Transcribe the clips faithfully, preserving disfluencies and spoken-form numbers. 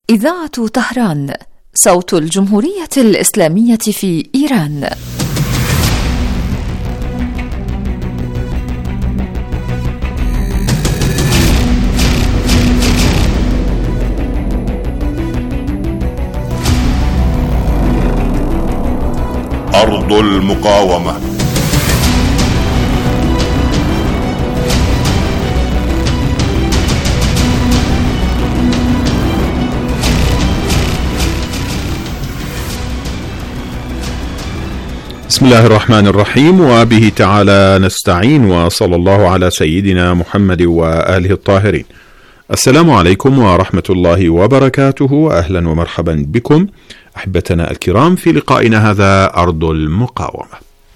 إذاعة طهران، صوت الجمهورية الإسلامية في إيران. أرض المقاومة. بسم الله الرحمن الرحيم، وبه تعالى نستعين، وصلى الله على سيدنا محمد وآله الطاهرين. السلام عليكم ورحمة الله وبركاته، أهلا ومرحبا بكم أحبتنا الكرام في لقائنا هذا أرض المقاومة.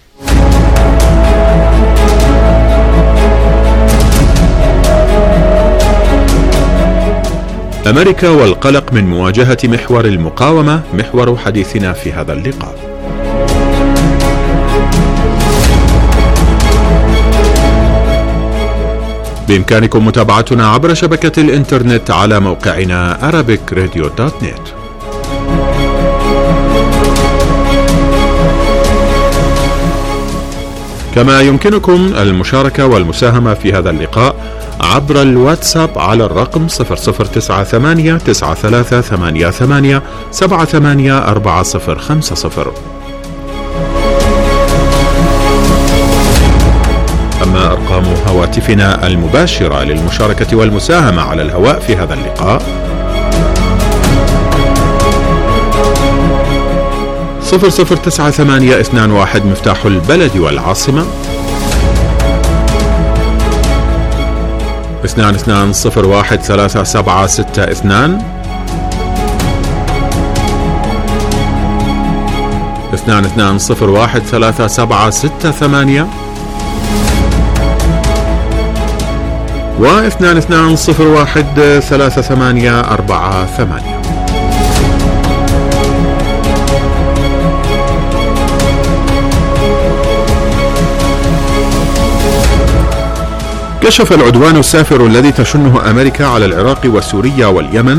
أمريكا والقلق من مواجهة محور المقاومة محور حديثنا في هذا اللقاء. بإمكانكم متابعتنا عبر شبكة الإنترنت على موقعنا arabic radio dot net. كما يمكنكم المشاركة والمساهمة في هذا اللقاء عبر الواتساب على الرقم صفر صفر تسعة ثمانية تسعة ثلاثة ثمانية ثمانية سبعة ثمانية أربعة صفر خمسة صفر. أما أرقام هواتفنا المباشرة للمشاركة والمساهمة على الهواء في هذا اللقاء صفر صفر تسعة ثمانية اثنان واحد مفتاح البلد والعاصمة، اثنان اثنان صفر واحد ثلاثة سبعة ستة اثنان، اثنان اثنان صفر واحد ثلاثة سبعة ستة ثمانية، واثنان اثنان صفر واحد ثلاثة ثمانية أربعة ثمانية. كشف العدوان السافر الذي تشنه أمريكا على العراق وسوريا واليمن،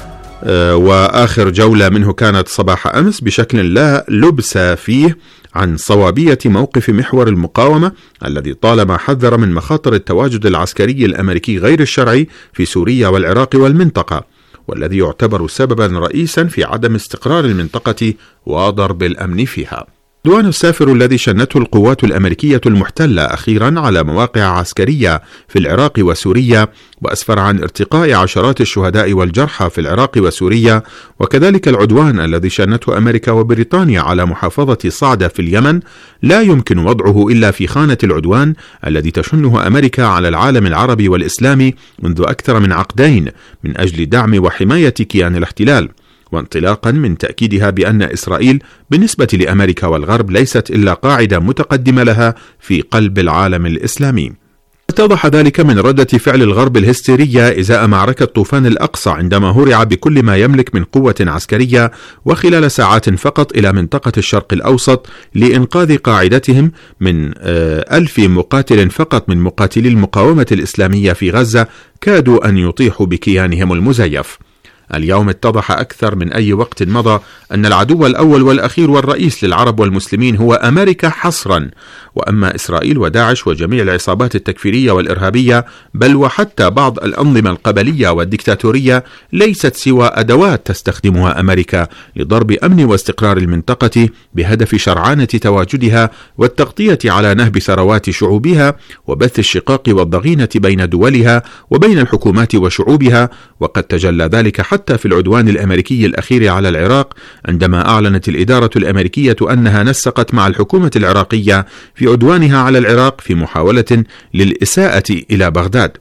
وآخر جولة منه كانت صباح أمس، بشكل لا لبس فيه عن صوابية موقف محور المقاومة الذي طالما حذر من مخاطر التواجد العسكري الأمريكي غير الشرعي في سوريا والعراق والمنطقة، والذي يعتبر سببا رئيسا في عدم استقرار المنطقة وضرب الأمن فيها. العدوان السافر الذي شنته القوات الأمريكية المحتلة أخيرا على مواقع عسكرية في العراق وسوريا، وأسفر عن ارتقاء عشرات الشهداء والجرحى في العراق وسوريا، وكذلك العدوان الذي شنته أمريكا وبريطانيا على محافظة صعدة في اليمن، لا يمكن وضعه إلا في خانة العدوان الذي تشنه أمريكا على العالم العربي والإسلامي منذ أكثر من عقدين من أجل دعم وحماية كيان الاحتلال، وانطلاقا من تأكيدها بأن إسرائيل بالنسبة لأمريكا والغرب ليست إلا قاعدة متقدمة لها في قلب العالم الإسلامي. اتضح ذلك من ردة فعل الغرب الهستيرية إزاء معركة طوفان الأقصى، عندما هرع بكل ما يملك من قوة عسكرية وخلال ساعات فقط إلى منطقة الشرق الأوسط لإنقاذ قاعدتهم من ألف مقاتل فقط من مقاتلي المقاومة الإسلامية في غزة كادوا أن يطيحوا بكيانهم المزيف. اليوم اتضح أكثر من أي وقت مضى أن العدو الأول والأخير والرئيس للعرب والمسلمين هو أمريكا حصرا، وأما إسرائيل وداعش وجميع العصابات التكفيرية والإرهابية بل وحتى بعض الأنظمة القبلية والديكتاتورية ليست سوى أدوات تستخدمها أمريكا لضرب أمن واستقرار المنطقة بهدف شرعنة تواجدها والتغطية على نهب ثروات شعوبها وبث الشقاق والضغينة بين دولها وبين الحكومات وشعوبها. وقد تجلى ذلك حتى حتى في العدوان الأمريكي الأخير على العراق، عندما أعلنت الإدارة الأمريكية أنها نسقت مع الحكومة العراقية في عدوانها على العراق في محاولة للإساءة إلى بغداد.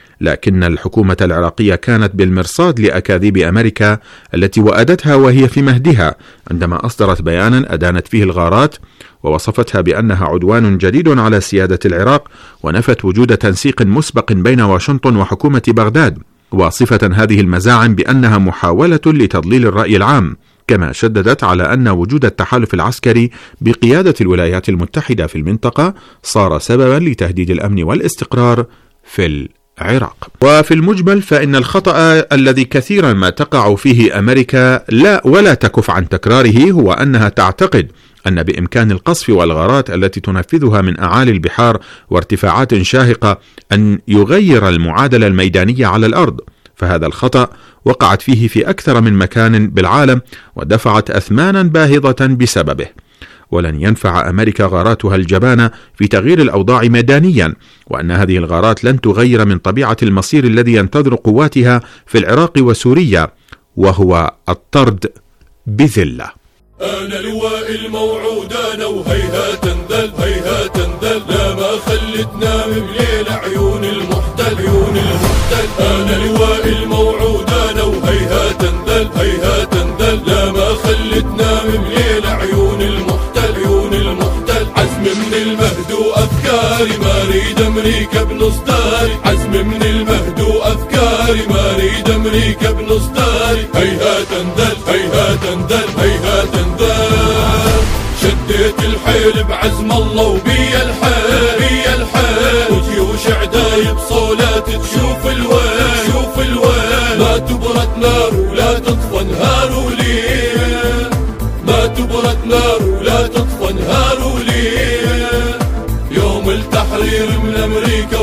لكن الحكومة العراقية كانت بالمرصاد لأكاذيب أمريكا التي وأدتها وهي في مهدها، عندما أصدرت بيانا أدانت فيه الغارات ووصفتها بأنها عدوان جديد على سيادة العراق، ونفت وجود تنسيق مسبق بين واشنطن وحكومة بغداد، واصفة هذه المزاعم بأنها محاولة لتضليل الرأي العام. كما شددت على أن وجود التحالف العسكري بقيادة الولايات المتحدة في المنطقة صار سببا لتهديد الأمن والاستقرار في العراق. وفي المجمل فإن الخطأ الذي كثيرا ما تقع فيه أمريكا لا ولا تكف عن تكراره هو أنها تعتقد أن بإمكان القصف والغارات التي تنفذها من أعالي البحار وارتفاعات شاهقة أن يغير المعادلة الميدانية على الأرض، فهذا الخطأ وقعت فيه في أكثر من مكان بالعالم ودفعت أثمانا باهظة بسببه. ولن ينفع أمريكا غاراتها الجبانة في تغيير الأوضاع ميدانيا، وأن هذه الغارات لن تغير من طبيعة المصير الذي ينتظر قواتها في العراق وسوريا، وهو الطرد بذلة. أنا لواء الموعود أنا وهيهات ذل هيهات ذل لا ما خلتنا من ليل عيون المحتل عيون المحتل. أنا لواء الموعود أنا وهيهات ذل هيهات ذل لا ما خلتنا من ليل عيون المحتل عيون المحتل. عزم من المهد وأفكاري ما ريد أمريكا بنص داري، عزم من المهد وأفكاري ما ريد أمريكا بنص داري. هيهات ذل هيهات ذل هيهات ذل شديت الحيل بعزم الله وبيا الحيل بيا الحيل، وجيوش عداي بصولات تشوف الويل تشوف الويل. ما تبرد نار ولا تطفى نهار وليل، ما تبرد نار ولا تطفى نهار وليل. يوم التحرير من أمريكا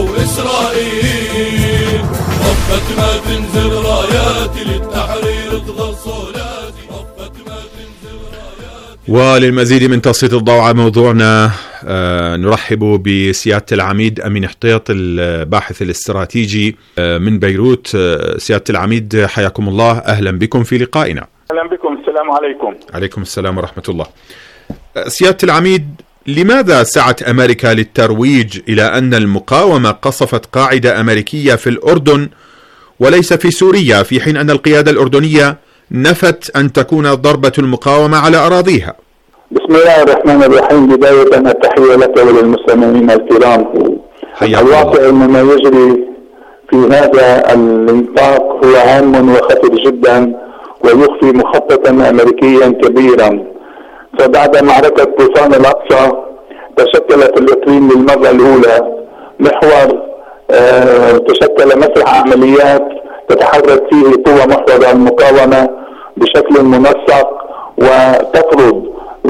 وإسرائيل وقت ما تنزل راياتي للتحرير تظل صولاتي. وقت ما تنزل راياتي. وللمزيد من تسليط الضوء على موضوعنا آه نرحب بسيادة العميد أمين حطيط الباحث الاستراتيجي آه من بيروت. آه سيادة العميد حياكم الله، أهلا بكم في لقائنا. أهلا بكم، السلام عليكم. عليكم السلام ورحمة الله. آه سيادة العميد، لماذا سعت أمريكا للترويج إلى أن المقاومة قصفت قاعدة أمريكية في الأردن وليس في سوريا، في حين أن القيادة الأردنية نفت أن تكون ضربة المقاومة على أراضيها؟ بسم الله الرحمن الرحيم. بداية التحية لك وللمستمعين الكرام. الواقع أن ما يجري في هذا النطاق هو هام وخطير جدا ويخفي مخططا أمريكيا كبيرا. فبعد معركة طوفان الأقصى تشكلت الإقليم للمرة الأولى محور آه تشكل مسرح عمليات تتحرك فيه قوى محور المقاومة بشكل منسق وتفرض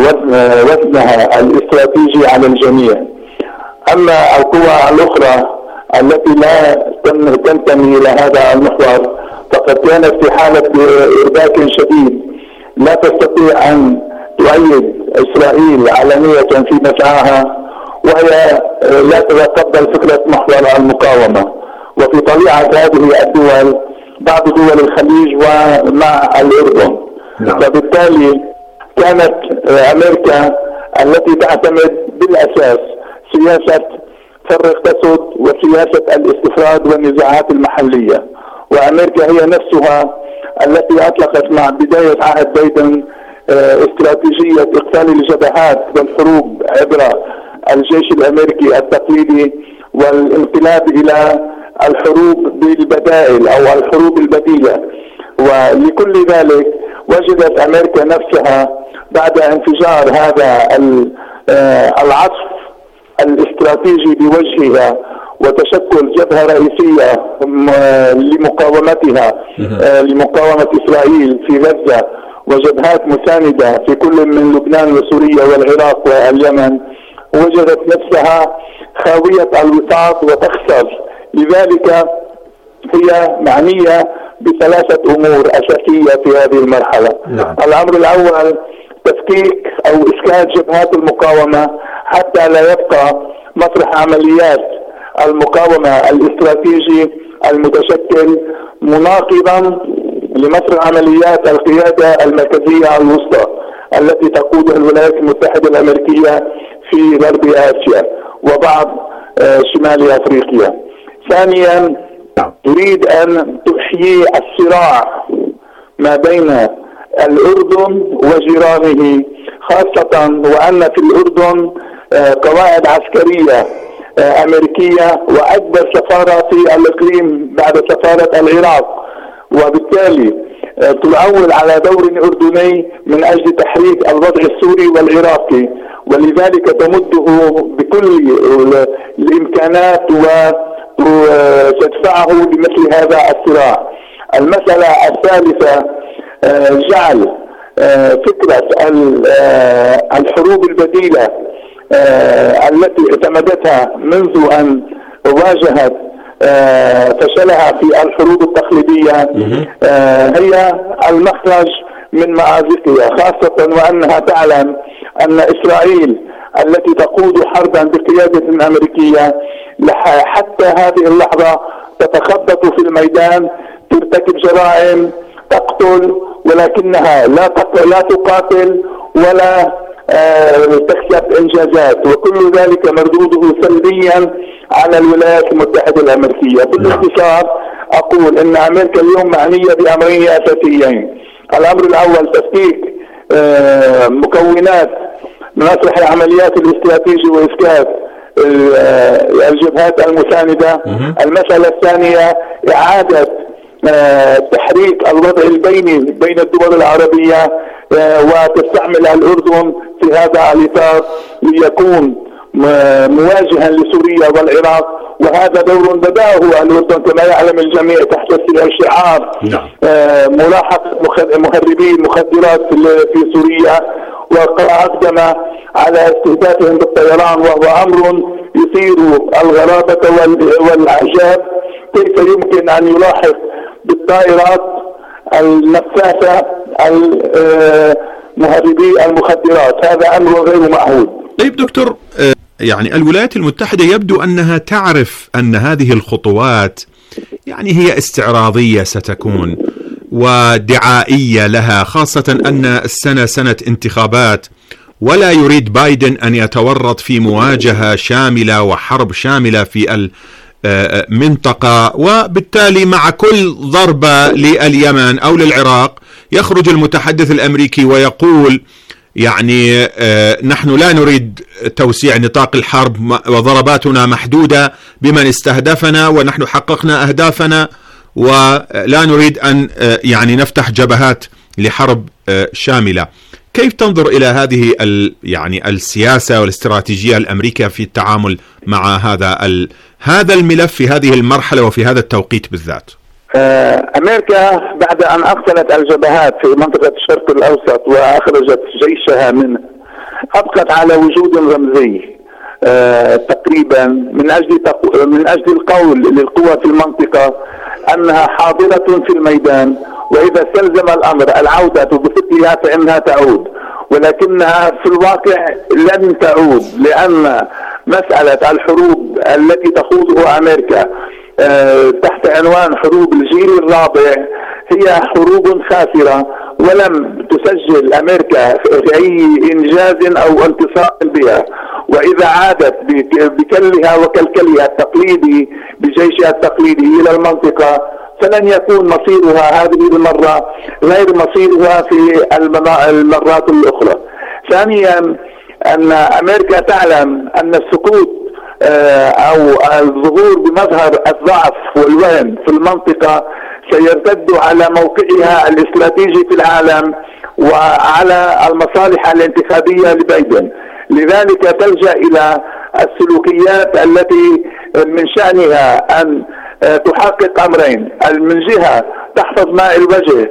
وزنها الاستراتيجي على الجميع. أما القوى الأخرى التي لا تنتمي إلى هذا المحور فقد كانت في حالة إرباك شديد، لا تستطيع أن تؤيد إسرائيل علنية في مسعاها، وهي لا تتقبل فكرة محور المقاومة. وفي طبيعة هذه الدول بعض دول الخليج ومع الأردن، فبالتالي كانت أمريكا التي تعتمد بالأساس سياسة فرق تسد وسياسة الاستفراد والنزاعات المحلية. وأمريكا هي نفسها التي أطلقت مع بداية عهد بايدن استراتيجية إقفال الجبهات والحروب عبر الجيش الأمريكي التقليدي والانقلاب إلى الحروب بالبدائل أو الحروب البديلة. ولكل ذلك وجدت أمريكا نفسها بعد انفجار هذا العصف الاستراتيجي بوجهها وتشكل جبهة رئيسية لمقاومتها لمقاومة إسرائيل في غزة وجبهات مساندة في كل من لبنان وسوريا والعراق واليمن، وجدت نفسها خاوية الوساط وتخسر. لذلك هي معنية بثلاثة أمور أساسية في هذه المرحلة. نعم. الأمر الأول تفكيك أو إسكات جبهات المقاومة حتى لا يبقى مسرح عمليات المقاومة الاستراتيجي المتشكل مناقضا لمسرح عمليات القيادة المركزية الوسطى التي تقودها الولايات المتحدة الأمريكية في غرب آسيا وبعض شمال أفريقيا. ثانيا تريد أن تحيي الصراع ما بين الأردن وجيرانه، خاصة وأن في الأردن قواعد عسكرية أمريكية وأكبر سفارة في الإقليم بعد سفارة العراق، وبالتالي تؤول على دور أردني من أجل تحريك الوضع السوري والعراقي، ولذلك تمده بكل الإمكانات تدفعه لمثل هذا الصراع. المسألة الثالثة جعل فكرة الحروب البديلة التي اعتمدتها منذ أن واجهت فشلها في الحروب التقليدية هي المخرج من مأزقها، خاصة وأنها تعلم أن إسرائيل التي تقود حربا بقيادة أمريكية حتى هذه اللحظة تتخبط في الميدان، ترتكب جرائم، تقتل، ولكنها لا لا تقاتل ولا تكسب إنجازات، وكل ذلك مردوده سلبيا على الولايات المتحدة الأمريكية. بالاختصار أقول أن أمريكا اليوم معنية بأمرين أساسيين. الأمر الأول تفكيك مكونات مسرح العمليات الاستراتيجي وإسكات الجبهات المساندة. المسألة الثانية إعادة تحريك الوضع البيني بين الدول العربية وتستعمل الأردن في هذا الإطار ليكون مواجها لسوريا والعراق، وهذا دور بدأه الأردن كما يعلم الجميع تحت الشعار ملاحقة مهربي المخدرات في سوريا، وأقدم على استهدافهم بالطيران، وهو أمر يثير الغرابة والإعجاب. كيف يمكن أن يلاحق بالطائرات النفاثة مهربي المخدرات؟ هذا أمر غير معهود. طيب دكتور، يعني الولايات المتحدة يبدو أنها تعرف أن هذه الخطوات يعني هي استعراضية ستكون ودعائية لها، خاصة أن السنة سنة انتخابات، ولا يريد بايدن أن يتورط في مواجهة شاملة وحرب شاملة في المنطقة، وبالتالي مع كل ضربة لليمن أو للعراق يخرج المتحدث الأمريكي ويقول يعني نحن لا نريد توسيع نطاق الحرب وضرباتنا محدودة بمن استهدفنا ونحن حققنا أهدافنا، ولا نريد أن يعني نفتح جبهات لحرب شاملة. كيف تنظر إلى هذه يعني السياسة والاستراتيجية الأمريكية في التعامل مع هذا هذا الملف في هذه المرحلة وفي هذا التوقيت بالذات؟ أمريكا بعد أن أقتلت الجبهات في منطقة الشرق الأوسط وأخرجت جيشها منه أبقت على وجود رمزي تقريبا من أجل من أجل القول للقوى في المنطقة أنها حاضرة في الميدان، وإذا استلزم الأمر العودة بثقلها فإنها تعود، ولكنها في الواقع لن تعود، لأن مسألة الحروب التي تخوضها أمريكا تحت عنوان حروب الجيل الرابع هي حروب خاسرة، ولم تسجل أمريكا في أي إنجاز أو انتصار بها. وإذا عادت بكلها وكلكلها التقليدي بجيشها التقليدي إلى المنطقة فلن يكون مصيرها هذه المرة غير مصيرها في المرات الأخرى. ثانيا أن أمريكا تعلم أن السكوت أو الظهور بمظهر الضعف والوهن في المنطقة سيرتد على موقعها الاستراتيجي في العالم وعلى المصالح الانتخابية لبايدن. لذلك تلجأ إلى السلوكيات التي من شأنها أن تحقق أمرين: من جهة تحفظ ماء الوجه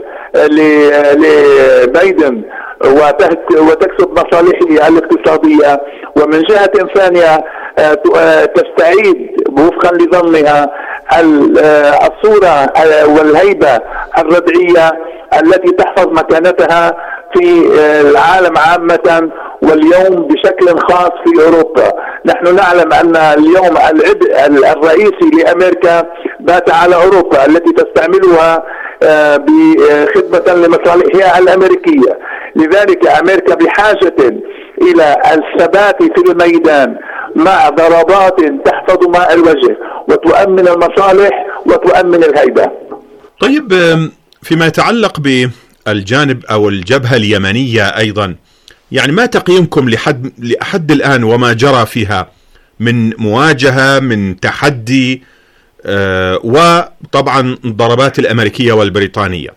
لبايدن وتكسب مصالحه الاقتصادية، ومن جهة ثانية تستعيد وفقا لظنها الصورة والهيبة الردعية التي تحفظ مكانتها في العالم عامة واليوم بشكل خاص في أوروبا. نحن نعلم أن اليوم العبء الرئيسي لأمريكا بات على أوروبا التي تستعملها بخدمة لمصالحها الأمريكية. لذلك أمريكا بحاجة إلى الثبات في الميدان مع ضربات تحفظ ماء الوجه وتؤمن المصالح وتؤمن الهيبة. طيب، فيما يتعلق بالجانب أو الجبهة اليمنية أيضا، يعني ما تقييمكم لحد لحد الآن وما جرى فيها من مواجهة، من تحدي، آه وطبعا الضربات الأمريكية والبريطانية؟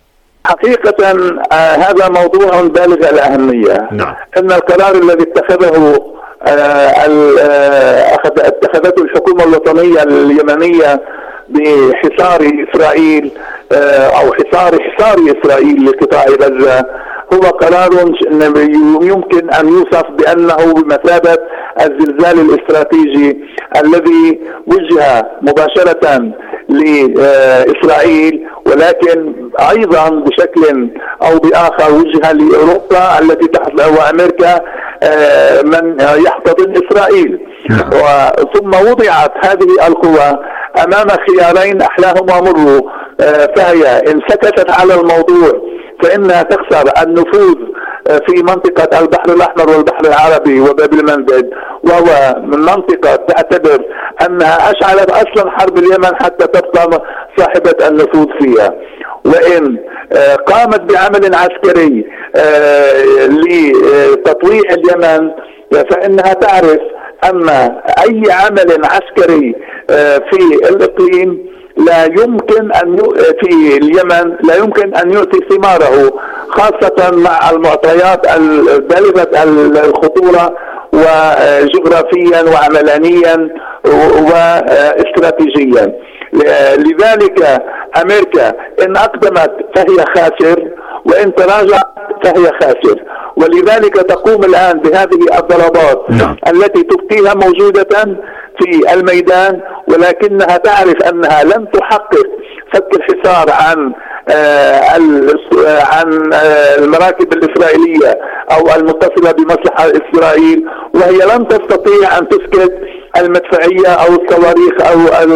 حقيقة آه هذا موضوع بالغ الأهمية. نعم. إن القرار الذي اتخذه اتخذته الحكومة الوطنية اليمنية بحصار إسرائيل أو حصار حصار إسرائيل لقطاع غزة هو قرار يمكن أن يوصف بأنه بمثابة الزلزال الاستراتيجي الذي وجه مباشرة لإسرائيل، ولكن أيضا بشكل أو بآخر وجه لأوروبا التي تحت وأمريكا من يحتضن إسرائيل. ثم وضعت هذه القوى أمام خيارين أحلاهما مروا، فهي إن سكتت على الموضوع فإنها تخسر النفوذ في منطقة البحر الأحمر والبحر العربي وباب المندب، وهو من منطقة تعتبر أنها أشعلت أصلا حرب اليمن حتى تبقى صاحبة النفوذ فيها. وإن قامت بعمل عسكري لتطويع اليمن فإنها تعرف أن أي عمل عسكري في الإقليم لا يمكن أن في اليمن لا يمكن أن يؤتي ثماره، خاصة مع المعطيات البالغة الخطورة وجغرافيا وعملانيا واستراتيجيا. لذلك أمريكا إن أقدمت فهي خاسر، وإن تراجعت فهي خاسر، ولذلك تقوم الآن بهذه الضربات التي تبقيها موجودة في الميدان، ولكنها تعرف أنها لن تحقق فك الحصار عن آه عن آه المراكب الإسرائيلية أو المتصلة بمصلحة إسرائيل، وهي لن تستطيع أن تسكت المدفعية أو الصواريخ أو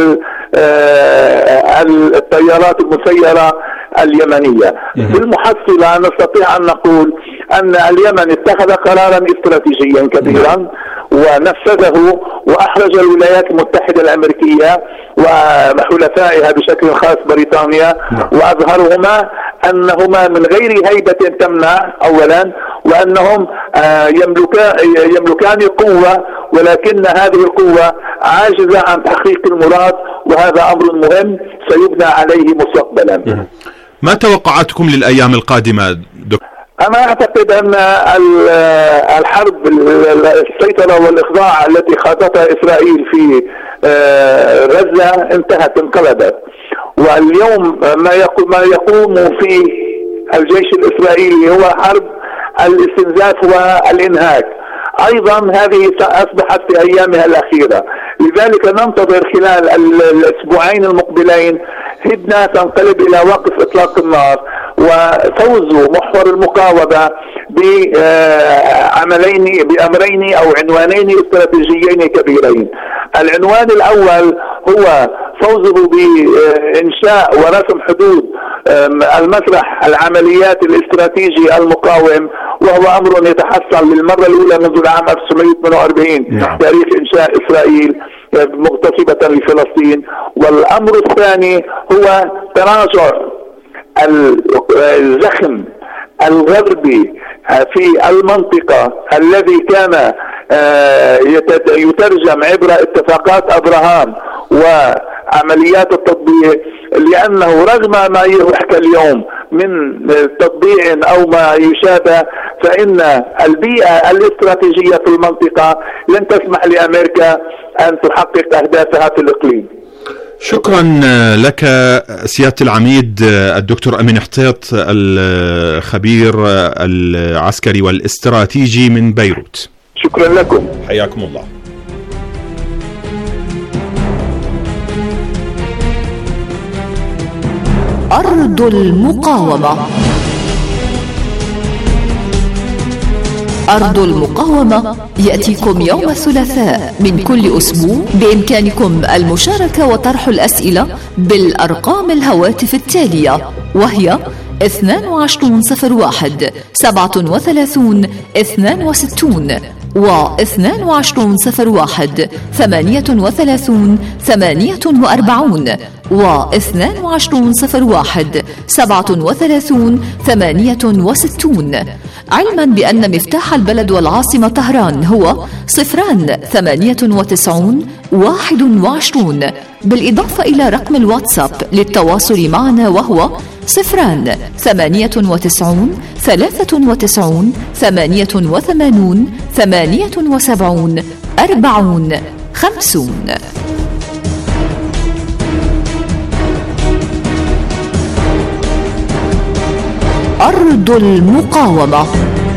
آه الطيارات المسيرة اليمنية. في المحصلة نستطيع أن نقول أن اليمن اتخذ قرارا استراتيجيا كبيرا ونفذه، وأحرج الولايات المتحدة الأمريكية وحلفائها بشكل خاص بريطانيا، وأظهرهما أنهما من غير هيبة تمنع أولا، وأنهم يملكان قوة، ولكن هذه القوة عاجزة عن تحقيق المراد، وهذا أمر مهم سيبنى عليه مستقبلا. ما توقعاتكم للأيام القادمة دكتور؟ أنا أعتقد أن الحرب السيطرة والإخضاع التي خاضتها إسرائيل في غزة انتهت، انقلبت، واليوم ما يقوم فيه الجيش الإسرائيلي هو حرب الاستنزاف والإنهاك. أيضا هذه أصبحت في أيامها الأخيرة، لذلك ننتظر خلال الأسبوعين المقبلين هدنة تنقلب إلى وقف إطلاق النار وفوز محور المقاومة بعملين بأمرين أو عنوانين استراتيجيين كبيرين. العنوان الأول هو فوزه بإنشاء ورسم حدود المسرح العمليات الاستراتيجي المقاوم، وهو أمر يتحصل للمرة الأولى منذ العام ألف وتسعمائة وثمانية وأربعين تاريخ إنشاء إسرائيل مغتصبة لفلسطين. والأمر الثاني هو تراجع الزخم الغربي في المنطقة الذي كان يترجم عبر اتفاقات أبراهام وعمليات التطبيع، لأنه رغم ما يحكى اليوم من تطبيع أو ما يشابه، فإن البيئة الاستراتيجية في المنطقة لن تسمح لأمريكا أن تحقق أهدافها في الإقليم. شكرا لك سيادة العميد الدكتور أمين حطيط، الخبير العسكري والاستراتيجي من بيروت. شكرا لكم، حياكم الله. أرض المقاومة. أرض المقاومة يأتيكم يوم الثلاثاء من كل أسبوع. بإمكانكم المشاركة وطرح الأسئلة بالأرقام الهواتف التالية، وهي اثنان وعشرون صفر واحد سبعة وثلاثون اثنان وستون واثنان وعشرون صفر واحد ثمانية وثلاثون ثمانية وأربعون واثنان وعشرون صفر واحد سبعة وثلاثون ثمانية وستون، علما بأن مفتاح البلد والعاصمة طهران هو صفران ثمانية وتسعون واحد وعشرون بالإضافة إلى رقم الواتساب للتواصل معنا وهو صفران ثمانية وتسعون ثلاثة وتسعون ثمانية وثمانون ثمانية وسبعون أربعون خمسون. أرض المقاومة.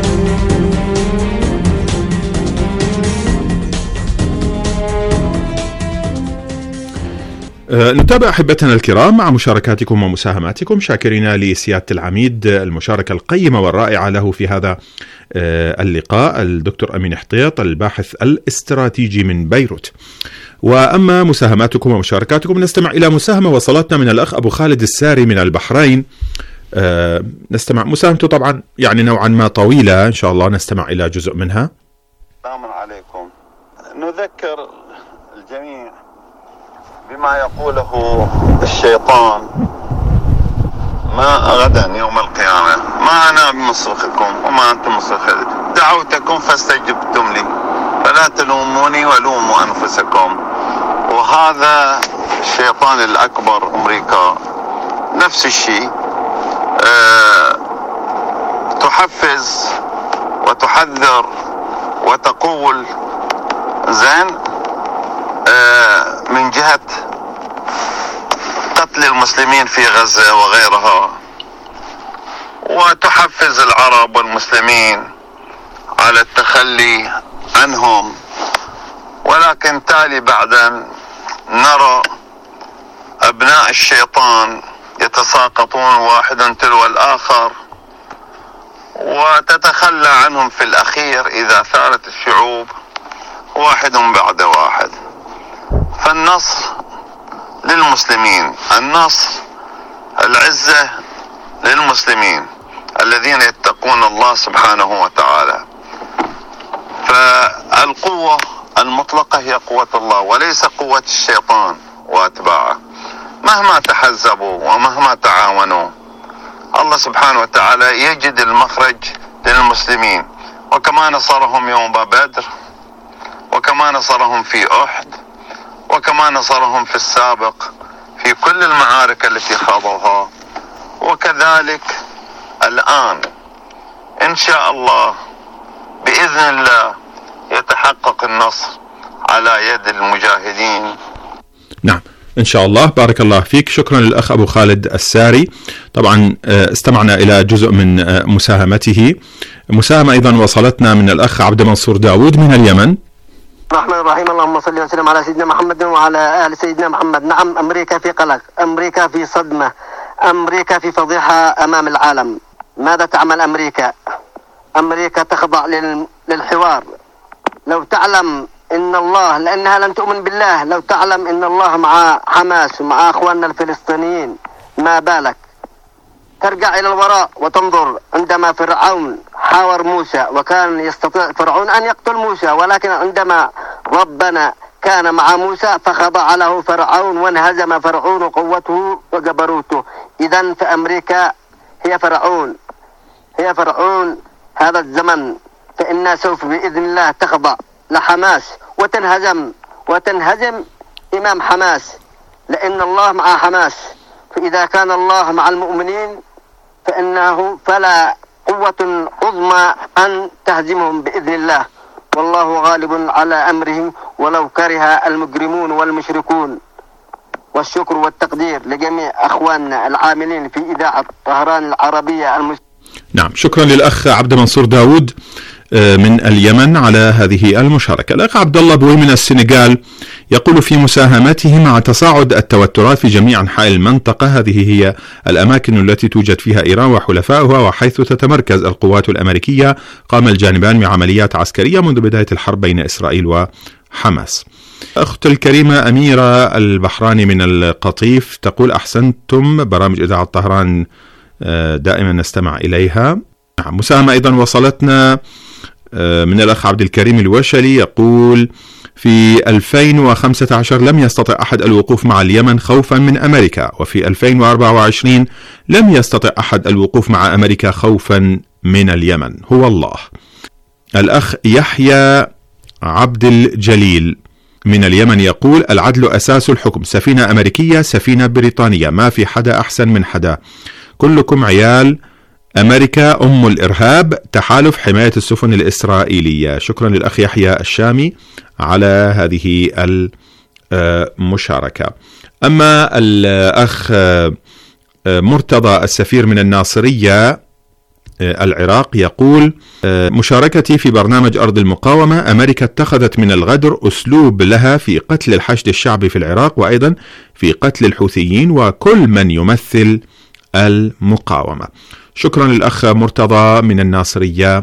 نتابع أحبتنا الكرام مع مشاركاتكم ومساهماتكم، شاكرين لسيادة العميد المشاركة القيمة والرائعة له في هذا اللقاء الدكتور أمين حطيط الباحث الاستراتيجي من بيروت. وأما مساهماتكم ومشاركاتكم نستمع إلى مساهمة وصلتنا من الأخ أبو خالد الساري من البحرين. أه نستمع مساهمته طبعا يعني نوعا ما طويلة، إن شاء الله نستمع إلى جزء منها. السلام عليكم. نذكر الجميع بما يقوله الشيطان ما غدا يوم القيامة: ما أنا بمصرخكم وما أنتم مصرخي، دعوتكم فاستجبتم لي فلا تلوموني ولوموا أنفسكم. وهذا الشيطان الأكبر أمريكا نفس الشيء، أه تحفز وتحذر وتقول زين أه من جهة قتل المسلمين في غزة وغيرها، وتحفز العرب والمسلمين على التخلي عنهم، ولكن تالي بعدا نرى أبناء الشيطان يتساقطون واحدا تلو الآخر، وتتخلى عنهم في الأخير إذا ثارت الشعوب واحد بعد واحد. فالنصر للمسلمين، النصر العزة للمسلمين الذين يتقون الله سبحانه وتعالى. فالقوة المطلقة هي قوة الله وليس قوة الشيطان وأتباعه. مهما تحزبوا ومهما تعاونوا الله سبحانه وتعالى يجد المخرج للمسلمين، وكما نصرهم يوم بدر، وكما نصرهم في أحد، وكما نصرهم في السابق في كل المعارك التي خاضوها، وكذلك الآن إن شاء الله بإذن الله يتحقق النصر على يد المجاهدين. نعم إن شاء الله. بارك الله فيك. شكرا للأخ أبو خالد الساري. طبعا استمعنا إلى جزء من مساهمته. مساهمة أيضا وصلتنا من الأخ عبد منصور داود من اليمن. الرحمن الرحيم. اللهم صل وسلم على سيدنا محمد وعلى آل سيدنا محمد. نعم، أمريكا في قلق، أمريكا في صدمة، أمريكا في فضيحة أمام العالم. ماذا تعمل أمريكا؟ أمريكا تخضع للحوار. لو تعلم إن الله، لأنها لم تؤمن بالله، لو تعلم إن الله مع حماس ومع أخواننا الفلسطينيين ما بالك؟ ترجع إلى الوراء وتنظر عندما فرعون حاور موسى، وكان يستطيع فرعون أن يقتل موسى، ولكن عندما ربنا كان مع موسى فخضع له فرعون وانهزم فرعون قوته وجبروته. إذن فأمريكا هي فرعون، هي فرعون هذا الزمن، فإنها سوف بإذن الله تخضع لحماس وتنهزم وتنهزم إمام حماس، لأن الله مع حماس. فإذا كان الله مع المؤمنين فإنه فلا قوة عظمى أن تهزمهم بإذن الله، والله غالب على أمرهم ولو كره المجرمون والمشركون. والشكر والتقدير لجميع أخواننا العاملين في إذاعة طهران العربية المس... نعم، شكرا للأخ عبد منصور داود من اليمن على هذه المشاركة. الأخ عبد الله بوي من السنغال يقول في مساهمته: مع تصاعد التوترات في جميع أنحاء المنطقة، هذه هي الأماكن التي توجد فيها إيران وحلفائها وحيث تتمركز القوات الأمريكية، قام الجانبان بعمليات عسكرية منذ بداية الحرب بين إسرائيل وحماس. أخت الكريمة أميرة البحراني من القطيف تقول: أحسنتم، برامج إذاعة طهران دائما نستمع إليها. مساهمة أيضا وصلتنا من الأخ عبد الكريم الوشلي يقول: في ألفين وخمسة عشر لم يستطع أحد الوقوف مع اليمن خوفا من أمريكا، وفي ألفين وأربعة وعشرين لم يستطع أحد الوقوف مع أمريكا خوفا من اليمن، هو الله. الأخ يحيى عبد الجليل من اليمن يقول: العدل أساس الحكم، سفينة أمريكية سفينة بريطانية، ما في حدا أحسن من حدا، كلكم عيال أمريكا أم الإرهاب، تحالف حماية السفن الإسرائيلية. شكرا للأخ يحيى الشامي على هذه المشاركة. أما الأخ مرتضى السفير من الناصرية العراق يقول: مشاركتي في برنامج أرض المقاومة، أمريكا اتخذت من الغدر أسلوب لها في قتل الحشد الشعبي في العراق، وأيضا في قتل الحوثيين وكل من يمثل المقاومة. شكرا للأخ مرتضى من الناصرية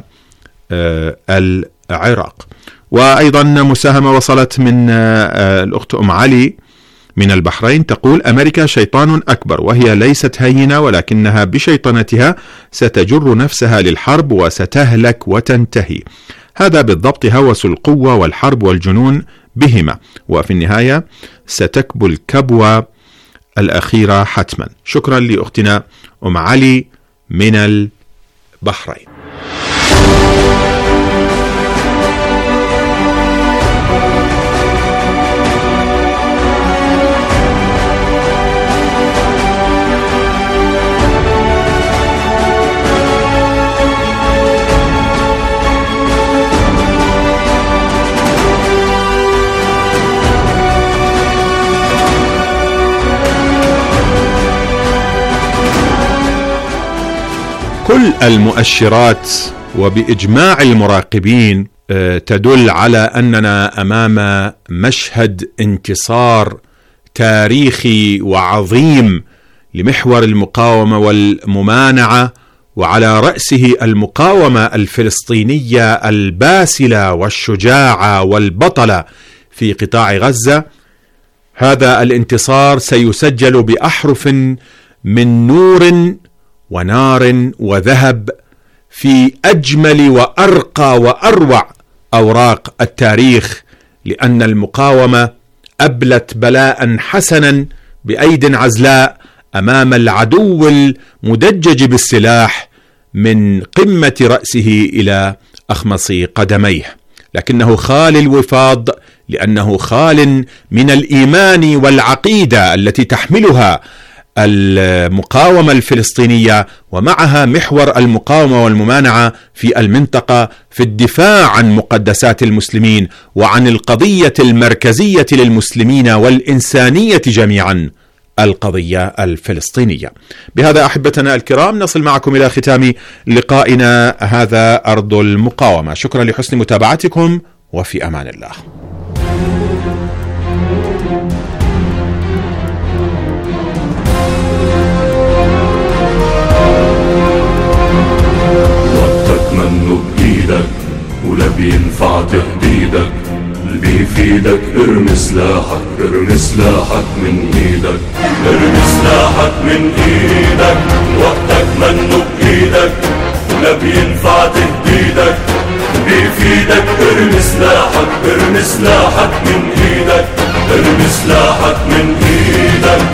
العراق. وأيضا مساهمة وصلت من الأخت أم علي من البحرين تقول: أمريكا شيطان أكبر، وهي ليست هينة، ولكنها بشيطنتها ستجر نفسها للحرب وستهلك وتنتهي. هذا بالضبط هوس القوة والحرب والجنون بهما، وفي النهاية ستكبو الكبوة الأخيرة حتما. شكرا لأختنا أم علي من البحرين. كل المؤشرات وبإجماع المراقبين تدل على أننا أمام مشهد انتصار تاريخي وعظيم لمحور المقاومة والممانعة، وعلى رأسه المقاومة الفلسطينية الباسلة والشجاعة والبطلة في قطاع غزة. هذا الانتصار سيسجل بأحرف من نور ونار وذهب في أجمل وأرقى وأروع أوراق التاريخ، لأن المقاومة أبلت بلاء حسنا بأيد عزلاء أمام العدو المدجج بالسلاح من قمة رأسه إلى أخمص قدميه، لكنه خال الوفاض، لأنه خال من الإيمان والعقيدة التي تحملها المقاومة الفلسطينية، ومعها محور المقاومة والممانعة في المنطقة في الدفاع عن مقدسات المسلمين وعن القضية المركزية للمسلمين والإنسانية جميعا، القضية الفلسطينية. بهذا أحبتنا الكرام نصل معكم إلى ختام لقائنا هذا أرض المقاومة. شكرا لحسن متابعتكم، وفي أمان الله. ولا بينفع تهديدك، اللي بيفيدك ارمي سلاحك، ارمي سلاحك من ايدك، ارمي سلاحك من ايدك، وقتك منه بايدك، ولا بينفع تهديدك، بيفيدك ارمي سلاحك، ارمي سلاحك من ايدك، ارمي سلاحك من ايدك.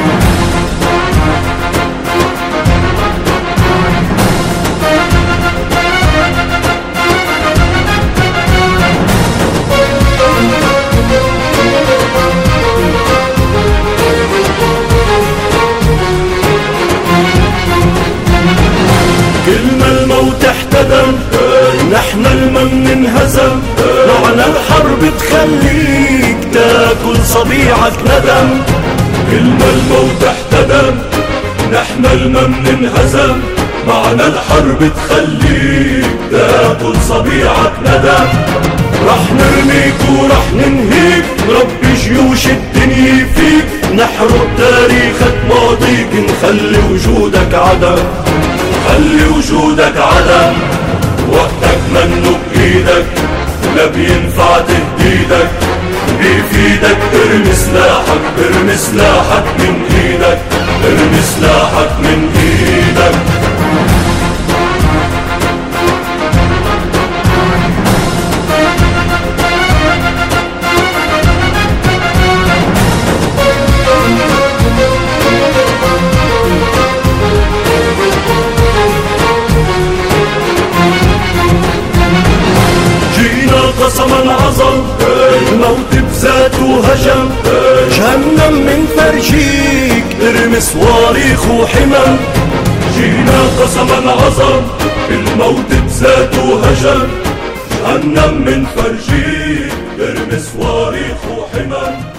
نحن المن انهزم، معنا الحرب تخليك تاكل صبيعك ندم. كل ما الموت احتدم، نحن المن انهزم، معنا الحرب تخليك تاكل صبيعك ندم. رح نرميك ورح ننهيك، نربي جيوش الدنيا فيك، نحرق تاريخك ماضيك، نخلي وجودك عدم، خلي وجودك عدم. وقتك منه بإيدك، ولا بينفع تهديدك، بيفيدك ارمي سلاحك، ارمي سلاحك من ايدك، ارمي سلاحك من ايدك. قسما عظم الموت بزاد نرمي صواريخ وحمم، جينا قسما عظم الموت بذاته هجم، جهنم من فرجيه نرمي صواريخ وحمم.